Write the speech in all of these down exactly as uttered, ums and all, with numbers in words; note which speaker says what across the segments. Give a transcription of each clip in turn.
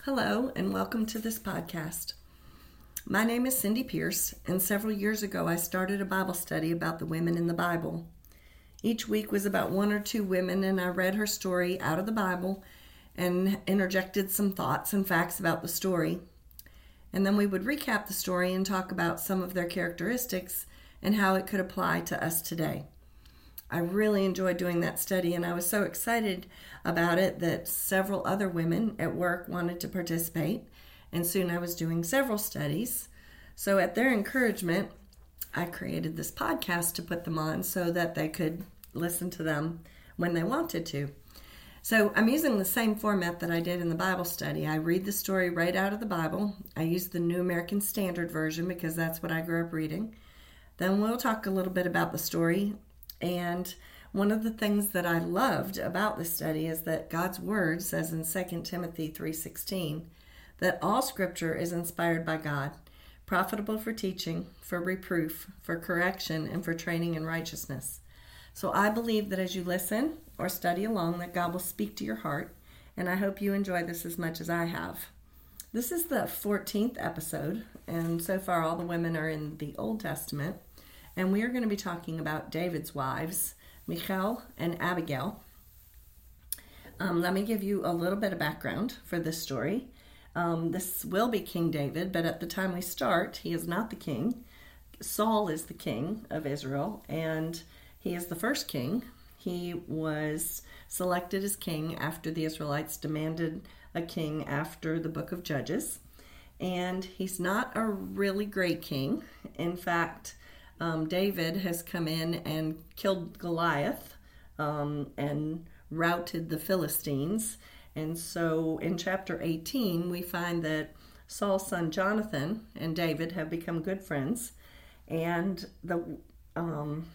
Speaker 1: Hello, and welcome to this podcast. My name is Cindy Pierce, and several years ago I started a Bible study about the women in the Bible. Each week was about one or two women, and I read her story out of the Bible and interjected some thoughts and facts about the story. And then we would recap the story and talk about some of their characteristics and how it could apply to us today. I really enjoyed doing that study, and I was so excited about it that several other women at work wanted to participate, and soon I was doing several studies. So at their encouragement, I created this podcast to put them on so that they could listen to them when they wanted to. So I'm using the same format that I did in the Bible study. I read the story right out of the Bible. I use the New American Standard Version because that's what I grew up reading. Then we'll talk a little bit about the story. And one of the things that I loved about this study is that God's Word says in Second Timothy three sixteen that all Scripture is inspired by God, profitable for teaching, for reproof, for correction, and for training in righteousness. So I believe that as you listen or study along, that God will speak to your heart, and I hope you enjoy this as much as I have. This is the fourteenth episode, and so far all the women are in the Old Testament. And we are going to be talking about David's wives, Michal and Abigail. Um, let me give you a little bit of background for this story. Um, this will be King David, but at the time we start, he is not the king. Saul is the king of Israel, and he is the first king. He was selected as king after the Israelites demanded a king after the book of Judges. And he's not a really great king. In fact, Um, David has come in and killed Goliath um, and routed the Philistines. And so in chapter eighteen, we find that Saul's son Jonathan and David have become good friends. And the um,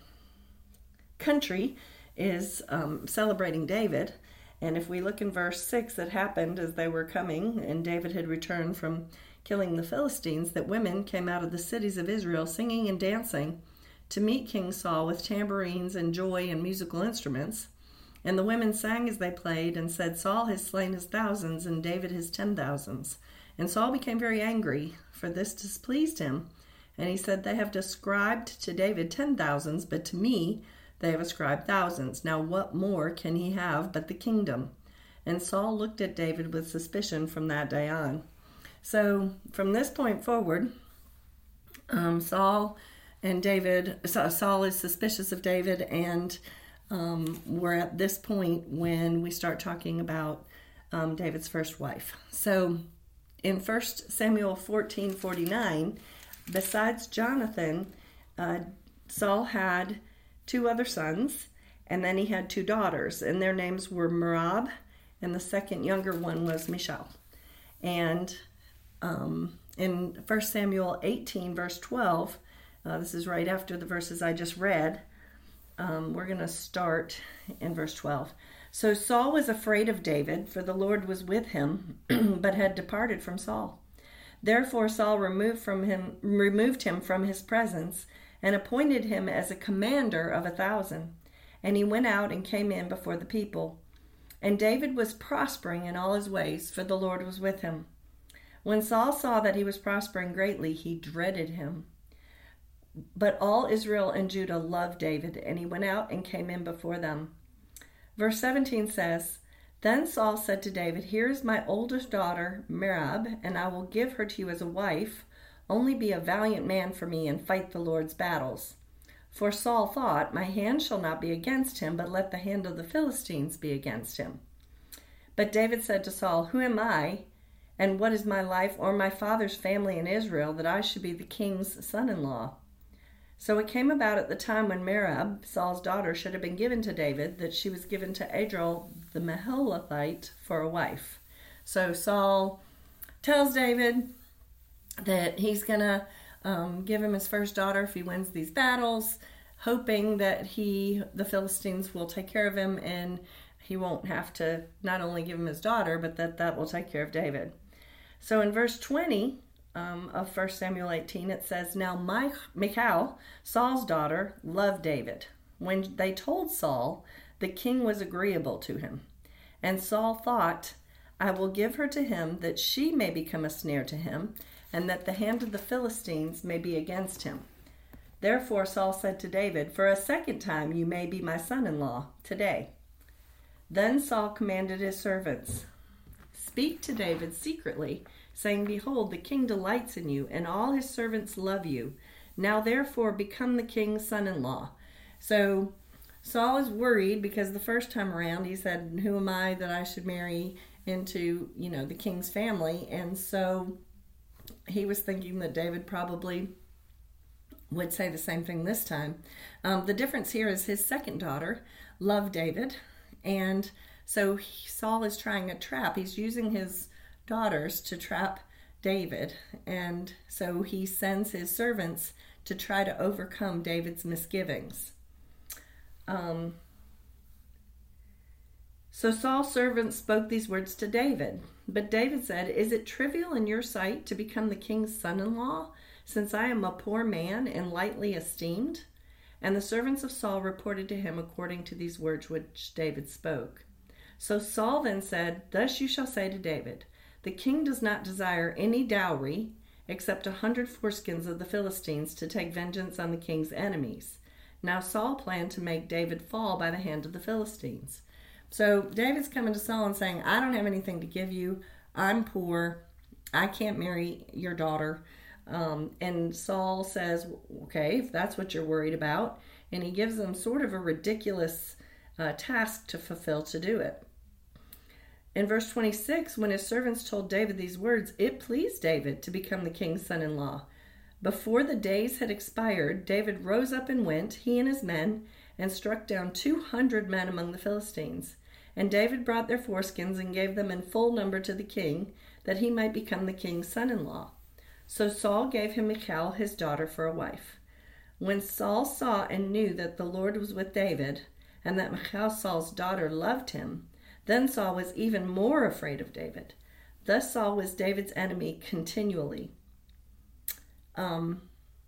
Speaker 1: country is um, celebrating David. And if we look in verse six, it happened as they were coming and David had returned from killing the Philistines, that women came out of the cities of Israel singing and dancing to meet King Saul with tambourines and joy and musical instruments. And the women sang as they played and said, Saul has slain his thousands and David his ten thousands. And Saul became very angry, for this displeased him. And he said, they have ascribed to David ten thousands, but to me they have ascribed thousands. Now what more can he have but the kingdom? And Saul looked at David with suspicion from that day on. So from this point forward, um, Saul and David, Saul is suspicious of David, and um, we're at this point when we start talking about um, David's first wife. So in First Samuel fourteen forty-nine, besides Jonathan, uh, Saul had two other sons, and then he had two daughters, and their names were Merab, and the second younger one was Michal. And Um, in First Samuel eighteen, verse twelve, uh, this is right after the verses I just read, um, we're going to start in verse twelve. So Saul was afraid of David, for the Lord was with him, but had departed from Saul. Therefore Saul removed from him, removed him from his presence, and appointed him as a commander of a thousand. And he went out and came in before the people. And David was prospering in all his ways, for the Lord was with him. When Saul saw that he was prospering greatly, he dreaded him. But all Israel and Judah loved David, and he went out and came in before them. Verse seventeen says, Then Saul said to David, Here is my oldest daughter, Merab, and I will give her to you as a wife. Only be a valiant man for me and fight the Lord's battles. For Saul thought, My hand shall not be against him, but let the hand of the Philistines be against him. But David said to Saul, Who am I? And what is my life or my father's family in Israel that I should be the king's son-in-law? So it came about at the time when Merab, Saul's daughter, should have been given to David, that she was given to Adriel the Meholathite for a wife. So Saul tells David that he's going to um, give him his first daughter if he wins these battles, hoping that he, the Philistines will take care of him and he won't have to not only give him his daughter, but that that will take care of David. So in verse twenty um, of First Samuel eighteen, it says, Now Michal, Saul's daughter, loved David. When they told Saul, the king was agreeable to him. And Saul thought, I will give her to him, that she may become a snare to him, and that the hand of the Philistines may be against him. Therefore Saul said to David, For a second time you may be my son-in-law today. Then Saul commanded his servants, Speak to David secretly, saying, Behold, the king delights in you, and all his servants love you. Now therefore become the king's son-in-law. So Saul is worried because the first time around he said, Who am I that I should marry into, you know, the king's family? And so he was thinking that David probably would say the same thing this time. Um, the difference here is his second daughter loved David, and so he, Saul is trying a trap. He's using his daughters to trap David, and so he sends his servants to try to overcome David's misgivings. Um, so Saul's servants spoke these words to David. But David said, Is it trivial in your sight to become the king's son-in-law, since I am a poor man and lightly esteemed? And the servants of Saul reported to him according to these words which David spoke. So Saul then said, Thus you shall say to David, The king does not desire any dowry, except a hundred foreskins of the Philistines, to take vengeance on the king's enemies. Now Saul planned to make David fall by the hand of the Philistines. So David's coming to Saul and saying, I don't have anything to give you. I'm poor. I can't marry your daughter. Um, and Saul says, okay, if that's what you're worried about. And he gives them sort of a ridiculous uh, task to fulfill to do it. In verse twenty-six, when his servants told David these words, it pleased David to become the king's son-in-law. Before the days had expired, David rose up and went, he and his men, and struck down two hundred men among the Philistines. And David brought their foreskins and gave them in full number to the king, that he might become the king's son-in-law. So Saul gave him Michal, his daughter, for a wife. When Saul saw and knew that the Lord was with David, and that Michal, Saul's daughter, loved him, then Saul was even more afraid of David. Thus Saul was David's enemy continually. Um,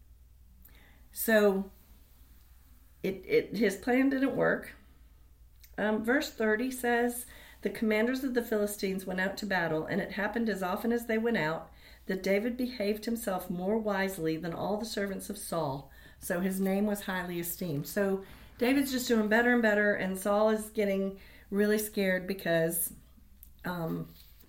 Speaker 1: so it, it his plan didn't work. Um, verse thirty says, The commanders of the Philistines went out to battle, and it happened as often as they went out, that David behaved himself more wisely than all the servants of Saul. So his name was highly esteemed. So David's just doing better and better, and Saul is getting really scared because um,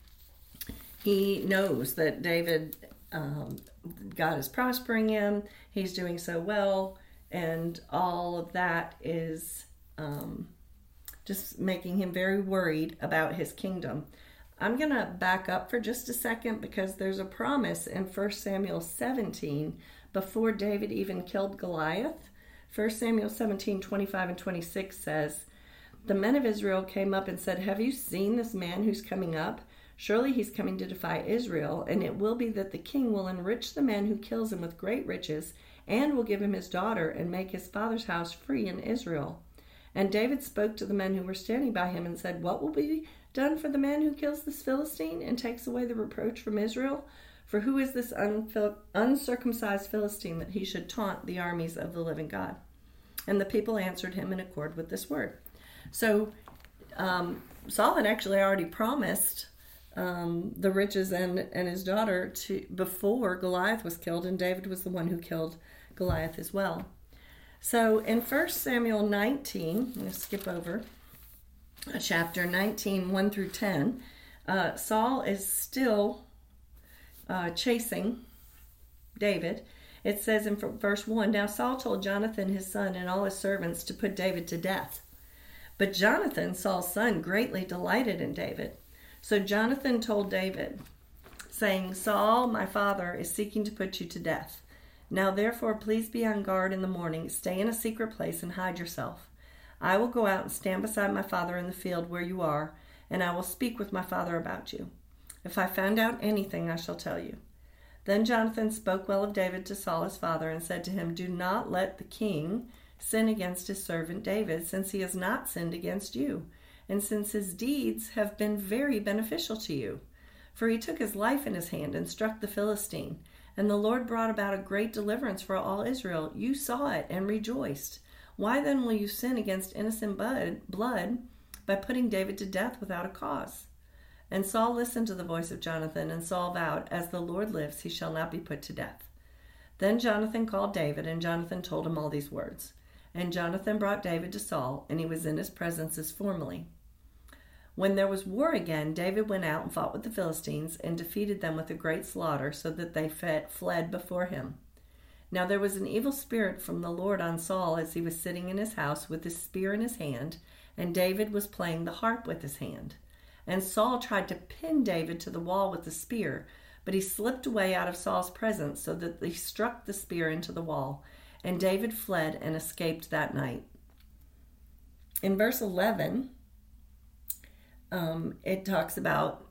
Speaker 1: he knows that David, um, God is prospering him. He's doing so well, and all of that is um, just making him very worried about his kingdom. I'm going to back up for just a second because there's a promise in First Samuel seventeen before David even killed Goliath. First Samuel seventeen, twenty-five and twenty-six says, The men of Israel came up and said, Have you seen this man who's coming up? Surely he's coming to defy Israel, and it will be that the king will enrich the man who kills him with great riches, and will give him his daughter, and make his father's house free in Israel. And David spoke to the men who were standing by him and said, What will be done for the man who kills this Philistine and takes away the reproach from Israel? For who is this unfil- uncircumcised Philistine that he should taunt the armies of the living God? And the people answered him in accord with this word. So um, Saul had actually already promised um, the riches and, and his daughter to before Goliath was killed, and David was the one who killed Goliath as well. So in First Samuel nineteen, I'm going to skip over chapter nineteen, one through ten, uh, Saul is still uh, chasing David. It says in verse one, Now Saul told Jonathan his son and all his servants to put David to death. But Jonathan, Saul's son, greatly delighted in David. So Jonathan told David, saying, Saul, my father, is seeking to put you to death. Now therefore please be on guard in the morning, stay in a secret place and hide yourself. I will go out and stand beside my father in the field where you are, and I will speak with my father about you. If I find out anything, I shall tell you. Then Jonathan spoke well of David to Saul his father, and said to him, Do not let the king sin against his servant David, since he has not sinned against you, and since his deeds have been very beneficial to you. For he took his life in his hand and struck the Philistine, and the Lord brought about a great deliverance for all Israel. You saw it and rejoiced. Why then will you sin against innocent blood by putting David to death without a cause? And Saul listened to the voice of Jonathan, and Saul vowed, "As the Lord lives, he shall not be put to death." Then Jonathan called David, and Jonathan told him all these words. And Jonathan brought David to Saul, and he was in his presence as formerly. When there was war again, David went out and fought with the Philistines and defeated them with a great slaughter, so that they fled before him. Now there was an evil spirit from the Lord on Saul as he was sitting in his house with his spear in his hand, and David was playing the harp with his hand. And Saul tried to pin David to the wall with the spear, but he slipped away out of Saul's presence so that he struck the spear into the wall, and David fled and escaped that night. In verse eleven, um, it talks about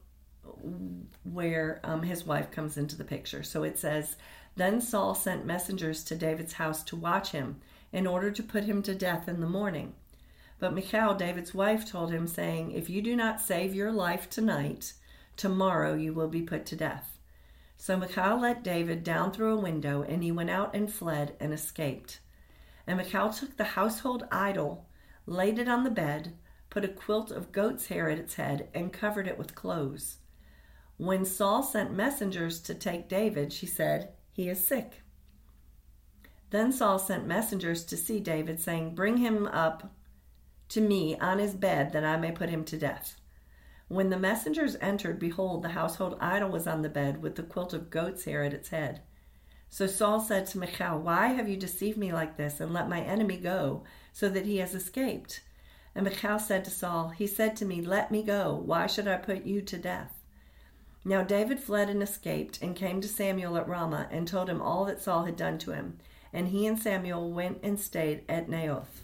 Speaker 1: where um, his wife comes into the picture. So it says, "Then Saul sent messengers to David's house to watch him, in order to put him to death in the morning. But Michal, David's wife, told him, saying, 'If you do not save your life tonight, tomorrow you will be put to death.' So Michal let David down through a window, and he went out and fled and escaped. And Michal took the household idol, laid it on the bed, put a quilt of goat's hair at its head, and covered it with clothes. When Saul sent messengers to take David, she said, 'He is sick.' Then Saul sent messengers to see David, saying, 'Bring him up to me on his bed, that I may put him to death.' When the messengers entered, behold, the household idol was on the bed with the quilt of goat's hair at its head. So Saul said to Michal, 'Why have you deceived me like this, and let my enemy go, so that he has escaped?' And Michal said to Saul, 'He said to me, let me go. Why should I put you to death?' Now David fled and escaped, and came to Samuel at Ramah, and told him all that Saul had done to him. And he and Samuel went and stayed at Naioth."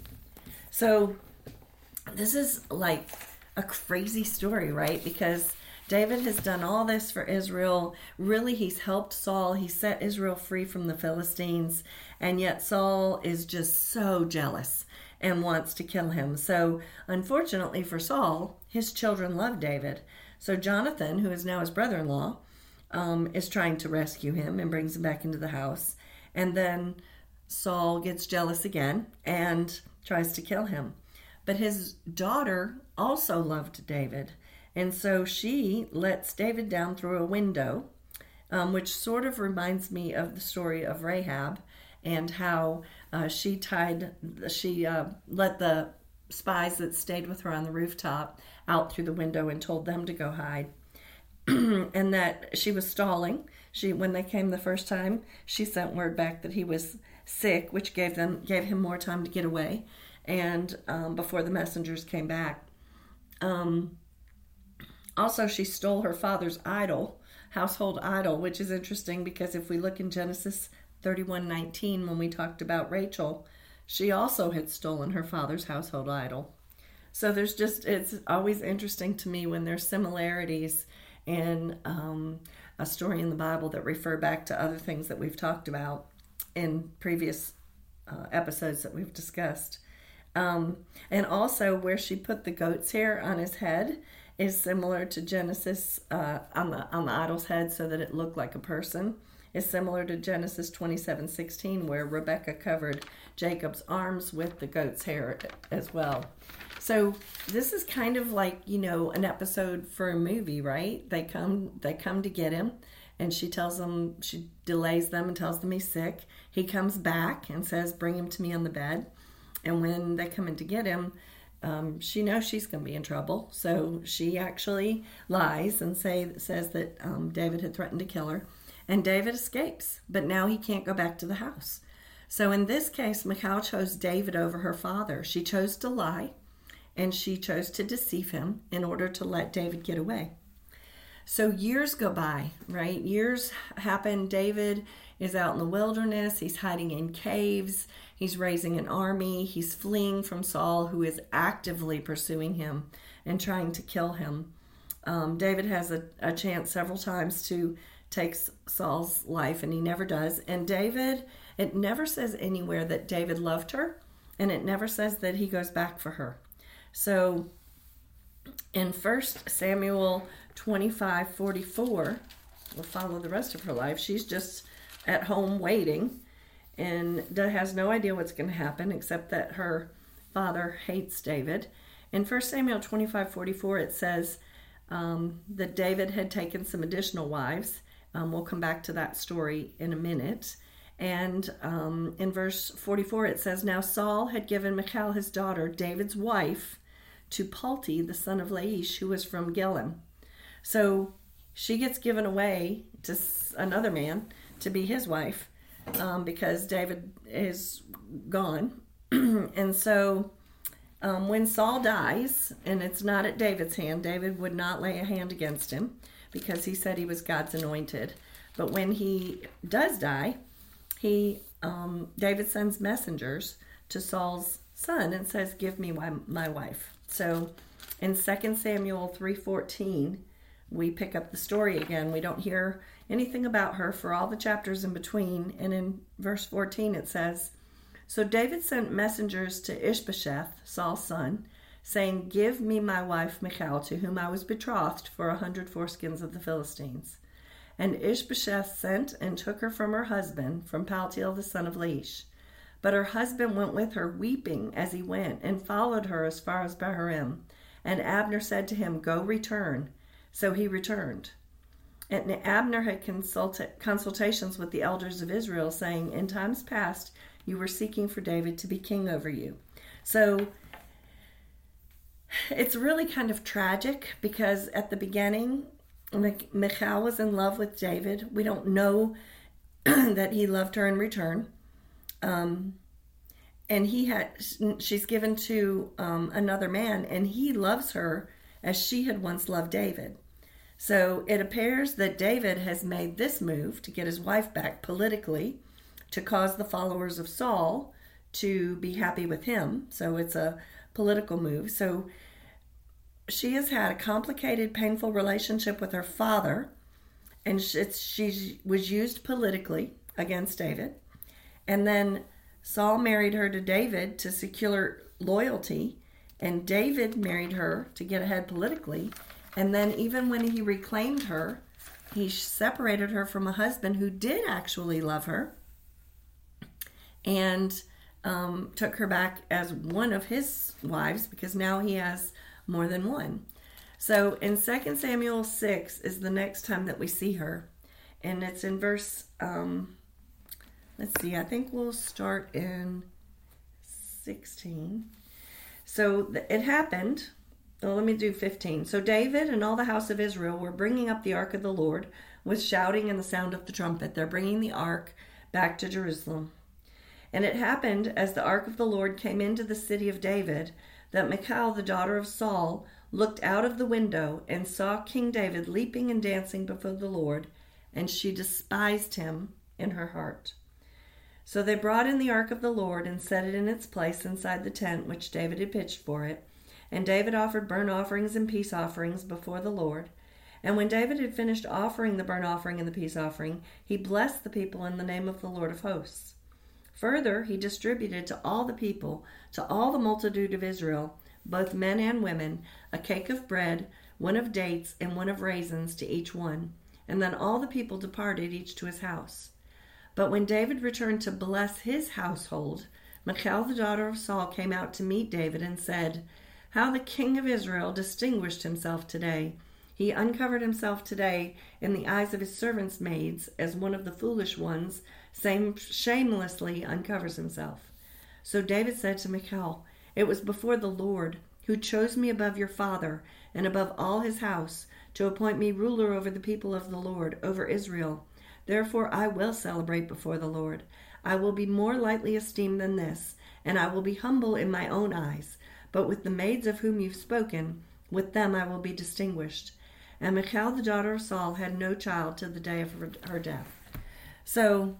Speaker 1: So this is like a crazy story, right? Because David has done all this for Israel. Really, he's helped Saul. He set Israel free from the Philistines. And yet Saul is just so jealous and wants to kill him. So unfortunately for Saul, his children love David. So Jonathan, who is now his brother-in-law, um, is trying to rescue him and brings him back into the house. And then Saul gets jealous again and tries to kill him. But his daughter also loved David. And so she lets David down through a window, um, which sort of reminds me of the story of Rahab and how uh, she tied, she uh, let the spies that stayed with her on the rooftop out through the window and told them to go hide. And that she was stalling. She, when they came the first time, she sent word back that he was sick, which gave them gave him more time to get away. And um, before the messengers came back. Um, also, she stole her father's idol, household idol, which is interesting because if we look in Genesis thirty-one nineteen, when we talked about Rachel, she also had stolen her father's household idol. So there's just, it's always interesting to me when there's similarities in um, a story in the Bible that refer back to other things that we've talked about in previous uh, episodes that we've discussed. Um, and also where she put the goat's hair on his head is similar to Genesis uh, on the on the idol's head, so that it looked like a person. Is similar to Genesis twenty-seven sixteen, where Rebekah covered Jacob's arms with the goat's hair as well. So this is kind of like, you know, an episode for a movie, right? They come they come to get him, and she tells them, she delays them and tells them he's sick. He comes back and says, "Bring him to me on the bed." And when they come in to get him, um, she knows she's going to be in trouble. So she actually lies and say says that um, David had threatened to kill her. And David escapes, but now he can't go back to the house. So in this case, Michal chose David over her father. She chose to lie, and she chose to deceive him in order to let David get away. So years go by, right? Years happen. David is out in the wilderness. He's hiding in caves. He's raising an army. He's fleeing from Saul, who is actively pursuing him and trying to kill him. Um, David has a, a chance several times to take Saul's life, and he never does. And David, it never says anywhere that David loved her, and it never says that he goes back for her. So in First Samuel twenty-five forty-four, we'll follow the rest of her life. She's just at home waiting and has no idea what's going to happen, except that her father hates David. In First Samuel twenty-five forty-four, it says, um, that David had taken some additional wives. Um, we'll come back to that story in a minute. And um, in verse forty-four it says, "Now Saul had given Michal his daughter, David's wife, to Palti, the son of Laish, who was from Gilim." So she gets given away to another man to be his wife um, because David is gone. And so um, when Saul dies, and it's not at David's hand, David would not lay a hand against him because he said he was God's anointed. But when he does die, he um, David sends messengers to Saul's son and says, "Give me my, my wife." So in Second Samuel three fourteen, we pick up the story again. We don't hear anything about her for all the chapters in between. And in verse fourteen it says, "So David sent messengers to Ishbosheth, Saul's son, saying, 'Give me my wife Michal, to whom I was betrothed, for a hundred foreskins of the Philistines.' And Ishbosheth sent and took her from her husband, from Paltiel the son of Laish. But her husband went with her, weeping as he went, and followed her as far as Bahurim. And Abner said to him, 'Go return.' So he returned. And Abner had consulted, consultations with the elders of Israel, saying, 'In times past you were seeking for David to be king over you.'" So it's really kind of tragic because at the beginning, Michal was in love with David. We don't know that he loved her in return. Um, and he had, she's given to um, another man, and he loves her as she had once loved David. So it appears that David has made this move to get his wife back politically, to cause the followers of Saul to be happy with him. So it's a political move. So she has had a complicated, painful relationship with her father, and it's, she was used politically against David. And then Saul married her to David to secure loyalty, and David married her to get ahead politically. And then even when he reclaimed her, he separated her from a husband who did actually love her, and um, took her back as one of his wives, because now he has more than one. So in Second Samuel six is the next time that we see her. And it's in verse, um, let's see, I think we'll start in sixteen. So it happened, well, let me do fifteen. "So David and all the house of Israel were bringing up the ark of the Lord with shouting and the sound of the trumpet." They're bringing the ark back to Jerusalem. "And it happened, as the ark of the Lord came into the city of David, that Michal, the daughter of Saul, looked out of the window and saw King David leaping and dancing before the Lord, and she despised him in her heart. So they brought in the ark of the Lord and set it in its place inside the tent which David had pitched for it. And David offered burnt offerings and peace offerings before the Lord. And when David had finished offering the burnt offering and the peace offering, he blessed the people in the name of the Lord of hosts. Further, he distributed to all the people, to all the multitude of Israel, both men and women, a cake of bread, one of dates, and one of raisins to each one. And then all the people departed, each to his house. But when David returned to bless his household, Michal, the daughter of Saul, came out to meet David and said, 'How the king of Israel distinguished himself today. He uncovered himself today in the eyes of his servants' maids, as one of the foolish ones same shamelessly uncovers himself.' So David said to Michal, 'It was before the Lord, who chose me above your father and above all his house, to appoint me ruler over the people of the Lord, over Israel. Therefore I will celebrate before the Lord. I will be more lightly esteemed than this, and I will be humble in my own eyes. But with the maids of whom you've spoken, with them I will be distinguished.' And Michal, the daughter of Saul, had no child to the day of her, her death." So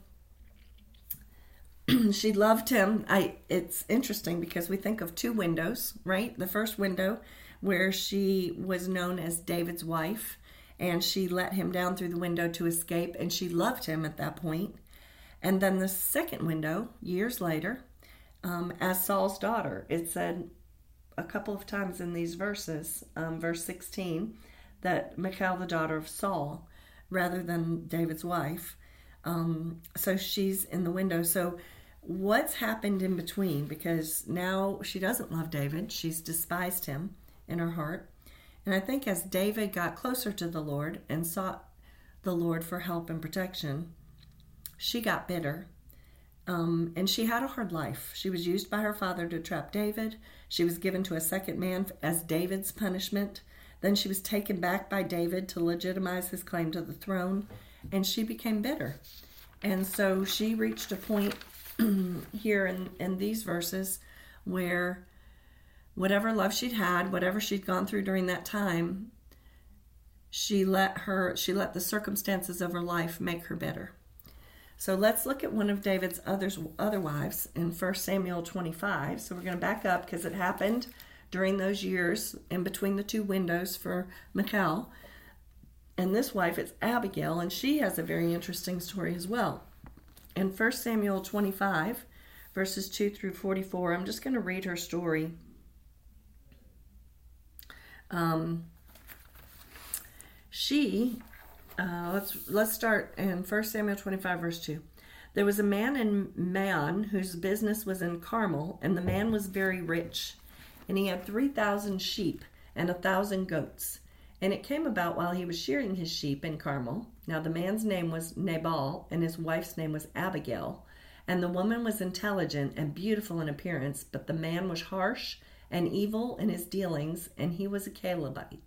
Speaker 1: she loved him. I. It's interesting because we think of two windows, right? The first window where she was known as David's wife, and she let him down through the window to escape, and she loved him at that point. And then the second window, years later, um, as Saul's daughter. It said a couple of times in these verses, um, verse sixteen, that Michal, the daughter of Saul, rather than David's wife. Um, so she's in the window. So what's happened in between? Because now she doesn't love David. She's despised him in her heart. And I think as David got closer to the Lord and sought the Lord for help and protection, she got bitter. Um, and she had a hard life. She was used by her father to trap David. She was given to a second man as David's punishment. Then she was taken back by David to legitimize his claim to the throne. And she became bitter. And so she reached a point here in, in these verses where whatever love she'd had, whatever she'd gone through during that time, she let her she let the circumstances of her life make her bitter. So let's look at one of David's others, other wives in First Samuel twenty-five. So we're going to back up because it happened during those years in between the two windows for Michal. And this wife is Abigail, and she has a very interesting story as well. In First Samuel twenty-five, verses two through forty-four, I'm just going to read her story. Um, she, uh, let's let's start in First Samuel twenty-five, verse two. There was a man in Maon whose business was in Carmel, and the man was very rich, and he had three thousand sheep and a thousand goats. And it came about while he was shearing his sheep in Carmel. Now the man's name was Nabal, and his wife's name was Abigail. And the woman was intelligent and beautiful in appearance, but the man was harsh and evil in his dealings, and he was a Calebite.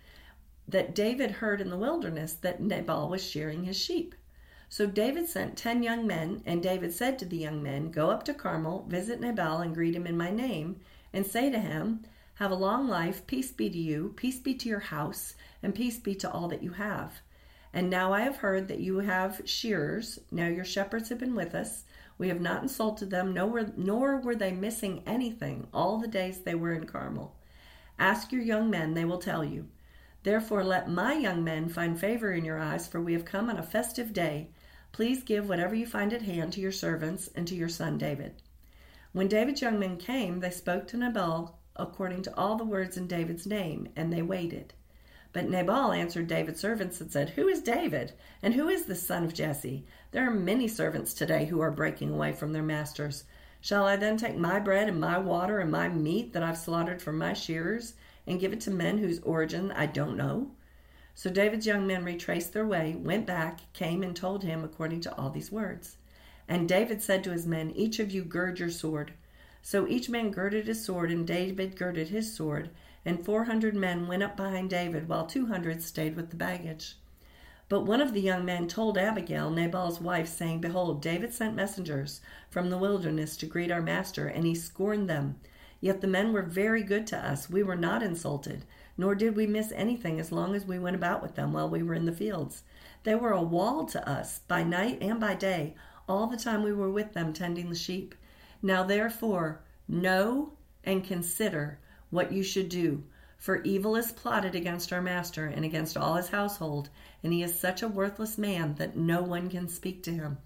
Speaker 1: That David heard in the wilderness that Nabal was shearing his sheep. So David sent ten young men, and David said to the young men, "Go up to Carmel, visit Nabal, and greet him in my name, and say to him, have a long life, peace be to you, peace be to your house, and peace be to all that you have. And now I have heard that you have shearers. Now your shepherds have been with us. We have not insulted them, nor, nor were they missing anything all the days they were in Carmel. Ask your young men, they will tell you. Therefore let my young men find favor in your eyes, for we have come on a festive day. Please give whatever you find at hand to your servants and to your son David." When David's young men came, they spoke to Nabal according to all the words in David's name, and they waited. But Nabal answered David's servants and said, "Who is David, and who is this son of Jesse? There are many servants today who are breaking away from their masters. Shall I then take my bread and my water and my meat that I've slaughtered for my shearers and give it to men whose origin I don't know?" So David's young men retraced their way, went back, came and told him according to all these words. And David said to his men, "Each of you gird your sword." So each man girded his sword, and David girded his sword, and four hundred men went up behind David, while two hundred stayed with the baggage. But one of the young men told Abigail, Nabal's wife, saying, "Behold, David sent messengers from the wilderness to greet our master, and he scorned them. Yet the men were very good to us. We were not insulted, nor did we miss anything as long as we went about with them while we were in the fields. They were a wall to us by night and by day, all the time we were with them tending the sheep. Now therefore, know and consider what you should do, for evil is plotted against our master and against all his household, and he is such a worthless man that no one can speak to him."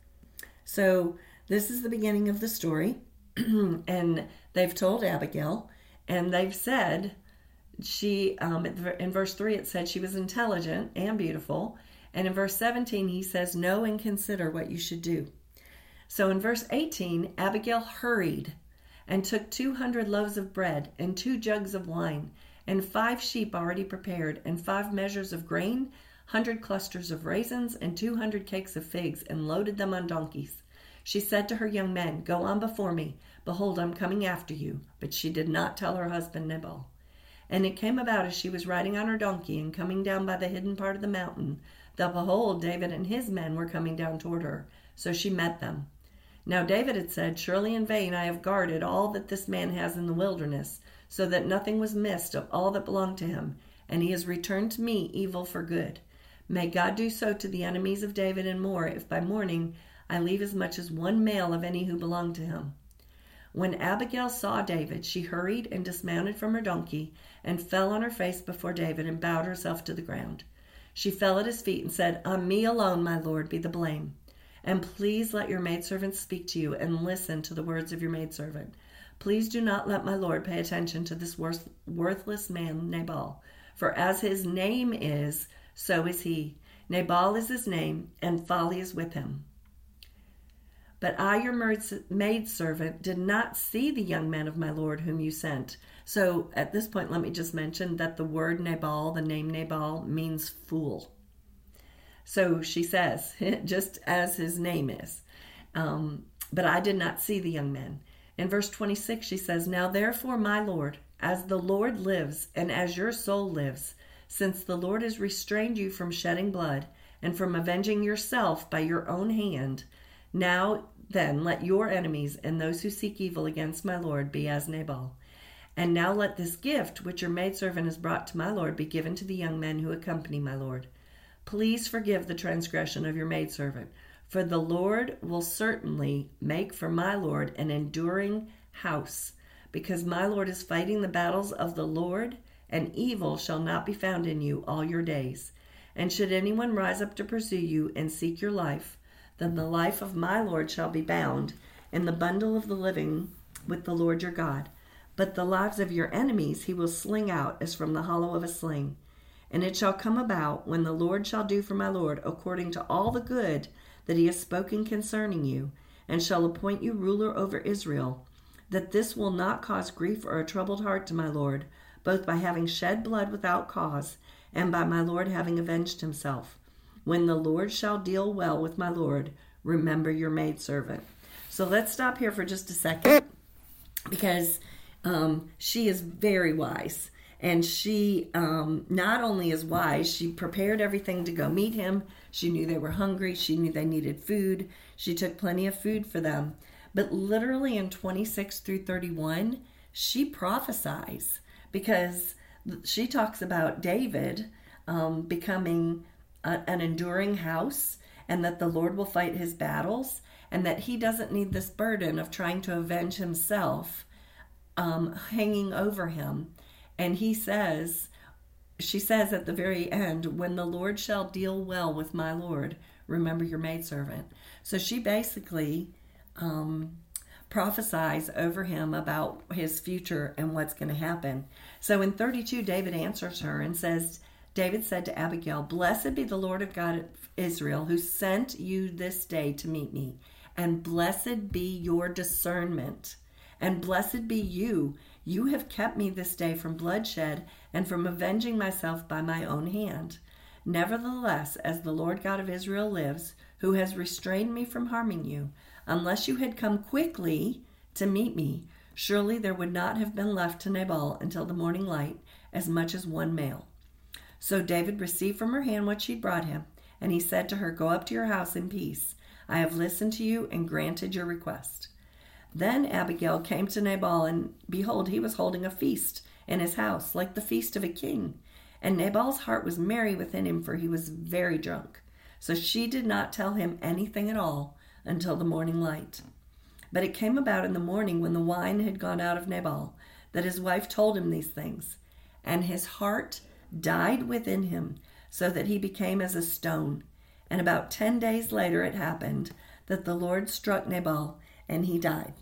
Speaker 1: So this is the beginning of the story, and they've told Abigail, and they've said she, um, in verse three it said she was intelligent and beautiful, and in verse seventeen he says, "Know and consider what you should do." So in verse eighteen, Abigail hurried and took two hundred loaves of bread and two jugs of wine and five sheep already prepared and five measures of grain, hundred clusters of raisins and two hundred cakes of figs, and loaded them on donkeys. She said to her young men, "Go on before me. Behold, I'm coming after you." But she did not tell her husband Nabal. And it came about as she was riding on her donkey and coming down by the hidden part of the mountain, that behold, David and his men were coming down toward her. So she met them. Now David had said, "Surely in vain I have guarded all that this man has in the wilderness, so that nothing was missed of all that belonged to him, and he has returned to me evil for good. May God do so to the enemies of David and more, if by morning I leave as much as one male of any who belong to him." When Abigail saw David, she hurried and dismounted from her donkey, and fell on her face before David, and bowed herself to the ground. She fell at his feet and said, "On me alone, my lord, be the blame. And please let your maidservant speak to you, and listen to the words of your maidservant. Please do not let my lord pay attention to this worth, worthless man Nabal. For as his name is, so is he. Nabal is his name, and folly is with him." But I, your maidservant, did not see the young men of my Lord whom you sent. So at this point, let me just mention that the word Nabal, the name Nabal, means fool. So she says, just as his name is, um, but I did not see the young men. In verse twenty-six, she says, now therefore, my Lord, as the Lord lives, and as your soul lives, since the Lord has restrained you from shedding blood, and from avenging yourself by your own hand, now then let your enemies and those who seek evil against my Lord be as Nabal. And now let this gift which your maidservant has brought to my Lord be given to the young men who accompany my Lord. Please forgive the transgression of your maidservant, for the Lord will certainly make for my Lord an enduring house, because my Lord is fighting the battles of the Lord, and evil shall not be found in you all your days. And should anyone rise up to pursue you and seek your life, then the life of my Lord shall be bound in the bundle of the living with the Lord your God. But the lives of your enemies he will sling out as from the hollow of a sling. And it shall come about, when the Lord shall do for my Lord according to all the good that he has spoken concerning you, and shall appoint you ruler over Israel, that this will not cause grief or a troubled heart to my Lord, both by having shed blood without cause, and by my Lord having avenged himself. When the Lord shall deal well with my Lord, remember your maidservant. So let's stop here for just a second, because um, she is very wise. And she um, not only is wise, she prepared everything to go meet him. She knew they were hungry. She knew they needed food. She took plenty of food for them. But literally in twenty-six through thirty-one, she prophesies, because she talks about David um, becoming a, an enduring house, and that the Lord will fight his battles, and that he doesn't need this burden of trying to avenge himself um, hanging over him. And he says, she says at the very end, when the Lord shall deal well with my Lord, remember your maidservant. So she basically um, prophesies over him about his future and what's going to happen. So in thirty-two, David answers her and says, David said to Abigail, blessed be the Lord of God of Israel, who sent you this day to meet me. And blessed be your discernment. And blessed be you. You have kept me this day from bloodshed and from avenging myself by my own hand. Nevertheless, as the Lord God of Israel lives, who has restrained me from harming you, unless you had come quickly to meet me, surely there would not have been left to Nabal until the morning light as much as one male. So David received from her hand what she brought him, and he said to her, go up to your house in peace. I have listened to you and granted your request. Then Abigail came to Nabal, and behold, he was holding a feast in his house, like the feast of a king. And Nabal's heart was merry within him, for he was very drunk. So she did not tell him anything at all until the morning light. But it came about in the morning, when the wine had gone out of Nabal, that his wife told him these things. And his heart died within him, so that he became as a stone. And about ten days later it happened that the Lord struck Nabal, and he died.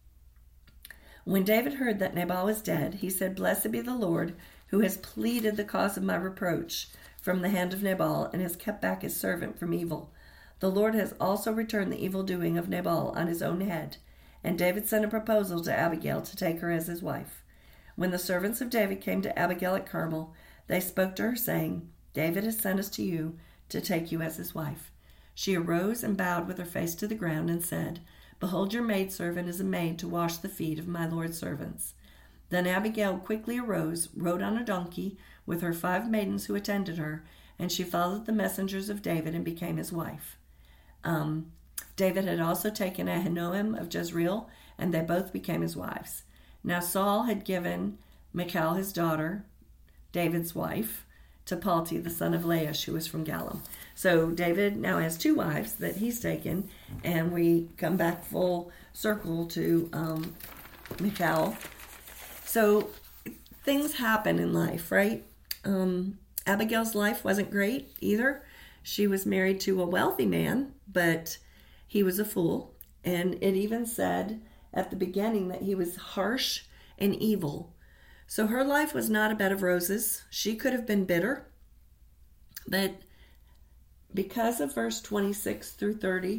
Speaker 1: When David heard that Nabal was dead, he said, blessed be the Lord, who has pleaded the cause of my reproach from the hand of Nabal, and has kept back his servant from evil. The Lord has also returned the evil doing of Nabal on his own head. And David sent a proposal to Abigail to take her as his wife. When the servants of David came to Abigail at Carmel, they spoke to her, saying, David has sent us to you to take you as his wife. She arose and bowed with her face to the ground and said, behold, your maidservant is a maid to wash the feet of my Lord's servants. Then Abigail quickly arose, rode on a donkey with her five maidens who attended her, and she followed the messengers of David and became his wife. Um, David had also taken Ahinoam of Jezreel, and they both became his wives. Now Saul had given Michal his daughter, David's wife, to Palti, the son of Laish, who was from Galim. So David now has two wives that he's taken, and we come back full circle to um, Michal. So things happen in life, right? Um, Abigail's life wasn't great either. She was married to a wealthy man, but he was a fool. And it even said at the beginning that he was harsh and evil. So her life was not a bed of roses. She could have been bitter. But because of verse twenty-six through thirty,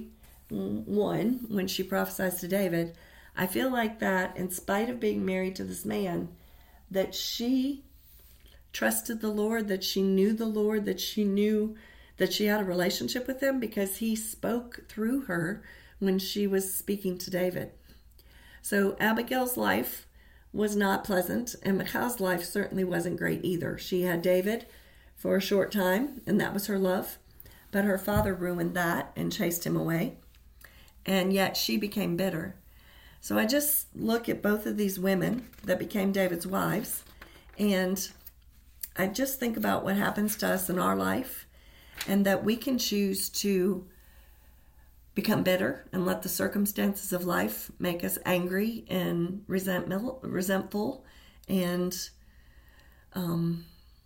Speaker 1: one, when she prophesies to David, I feel like that in spite of being married to this man, that she trusted the Lord, that she knew the Lord, that she knew that she had a relationship with him because he spoke through her when she was speaking to David. So Abigail's life was not pleasant, and Michal's life certainly wasn't great either. She had David for a short time, and that was her love, but her father ruined that and chased him away, and yet she became bitter. So I just look at both of these women that became David's wives, and I just think about what happens to us in our life, and that we can choose to become bitter and let the circumstances of life make us angry and resentful, resentful and um,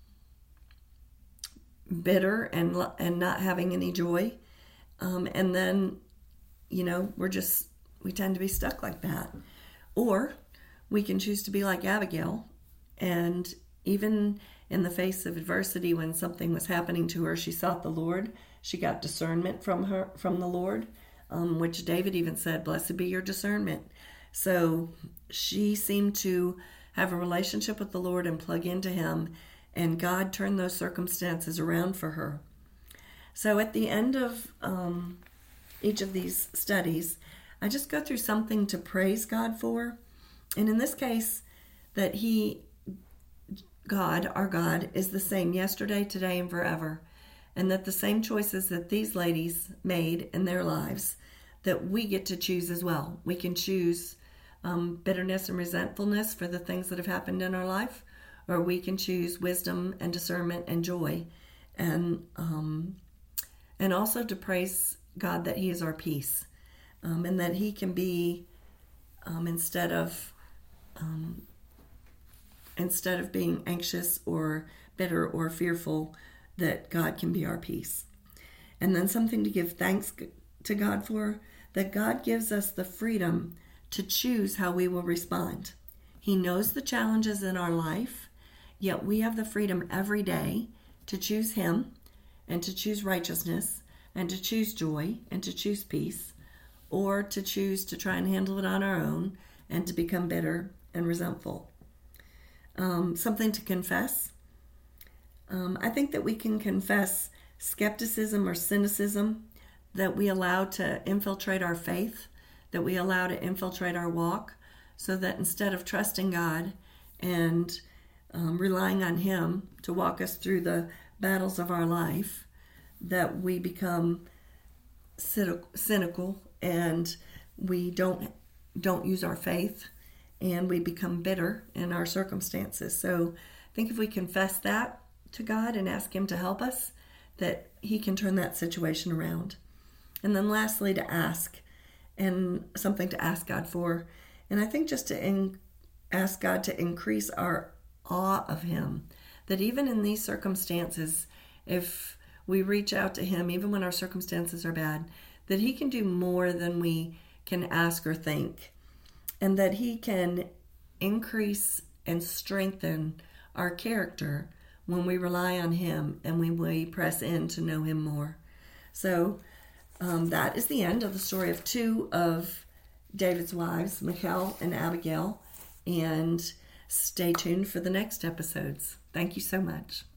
Speaker 1: bitter and and not having any joy. Um, and then, you know, we're just, we tend to be stuck like that. Or we can choose to be like Abigail, and even in the face of adversity, when something was happening to her, she sought the Lord. She got discernment from her, from the Lord, um, which David even said, "Blessed be your discernment." So she seemed to have a relationship with the Lord and plug into him, and God turned those circumstances around for her. So at the end of um, each of these studies, I just go through something to praise God for. And in this case, that he, God, our God, is the same yesterday, today, and forever. And that the same choices that these ladies made in their lives, that we get to choose as well. We can choose um, bitterness and resentfulness for the things that have happened in our life, or we can choose wisdom and discernment and joy. And, um, and also to praise God that he is our peace. Um, and that he can be, um, instead of um, instead of being anxious or bitter or fearful, that God can be our peace. And then something to give thanks to God for, that God gives us the freedom to choose how we will respond. He knows the challenges in our life, yet we have the freedom every day to choose him and to choose righteousness and to choose joy and to choose peace, or to choose to try and handle it on our own and to become bitter and resentful. Um, something to confess. Um, I think that we can confess skepticism or cynicism that we allow to infiltrate our faith, that we allow to infiltrate our walk, so that instead of trusting God and um, relying on him to walk us through the battles of our life, that we become cynical and we don't don't use our faith, and we become bitter in our circumstances. So I think if we confess that to God and ask him to help us, that he can turn that situation around. And then lastly, to ask, and something to ask God for. And I think just to in, ask God to increase our awe of him, that even in these circumstances, if we reach out to him, even when our circumstances are bad, that he can do more than we can ask or think, and that he can increase and strengthen our character when we rely on him and when we press in to know him more. So um, that is the end of the story of two of David's wives, Michal and Abigail, and stay tuned for the next episodes. Thank you so much.